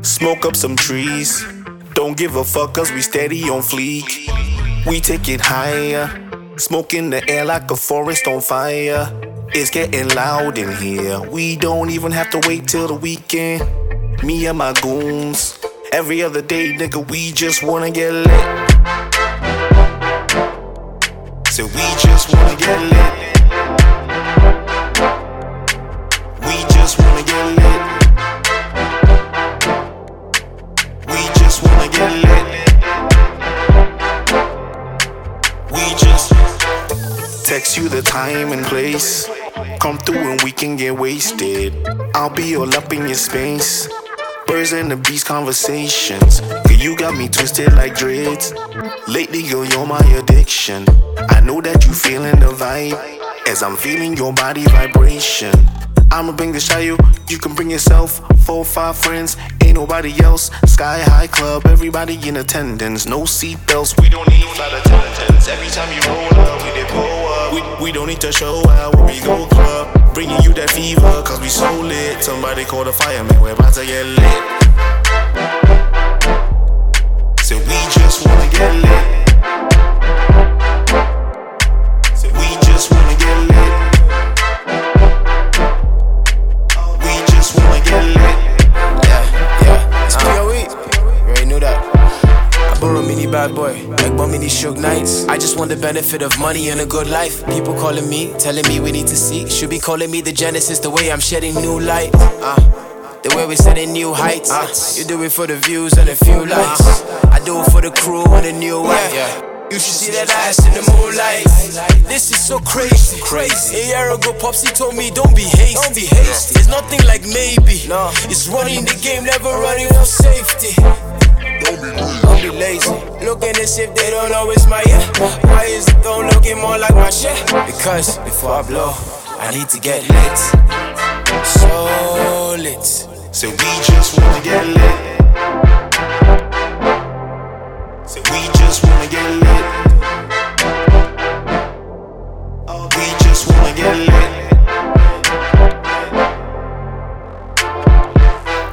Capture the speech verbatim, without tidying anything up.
Smoke up some trees. Don't give a fuck cause we steady on fleek. We take it higher. Smoke in the air like a forest on fire. It's getting loud in here. We don't even have to wait till the weekend. Me and my goons. Every other day, nigga, we just wanna get lit. So we just wanna get lit. We just wanna get lit. We just wanna get lit. We just text you the time and place. Come through and we can get wasted. I'll be all up in your space. Birds and the beast conversations. Cause you got me twisted like dreads. Lately, girl, you're my addiction. I know that you feeling the vibe as I'm feeling your body vibration. I'ma bring the shy you, you can bring yourself. Four or five friends, ain't nobody else. Sky high club, everybody in attendance. No seatbelts, we don't need flight attendants. Every time you roll up, we did pull up. We, we don't need to show out when we go club. Bringing you that fever, cause we so lit. Somebody call the fireman, we're about to get lit. So we just wanna get lit. So we just wanna get lit. We just wanna get lit. Yeah, yeah, it's P O E. You already knew that. I borrow mini bad boy, like one mini Suge Knights. I just want the benefit of money and a good life. People calling me, telling me we need to seek. Should be calling me the Genesis, the way I'm shedding new light. Uh, the way we're setting new heights. Uh, you do it for the views and a few likes. I do it for the crew and a new wife. Yeah. You should see that ass in the moonlight. This is so crazy. Crazy. A year ago, Popsy told me don't be hasty. Don't be hasty. It's nothing like maybe. No. It's running the game, never running for safety. Don't be lazy. Don't be lazy. Looking as if they don't know it's my yeah. Why is it don't looking more like my shit? Because before I blow, I need to get lit. So lit. So we just wanna get lit. So we just wanna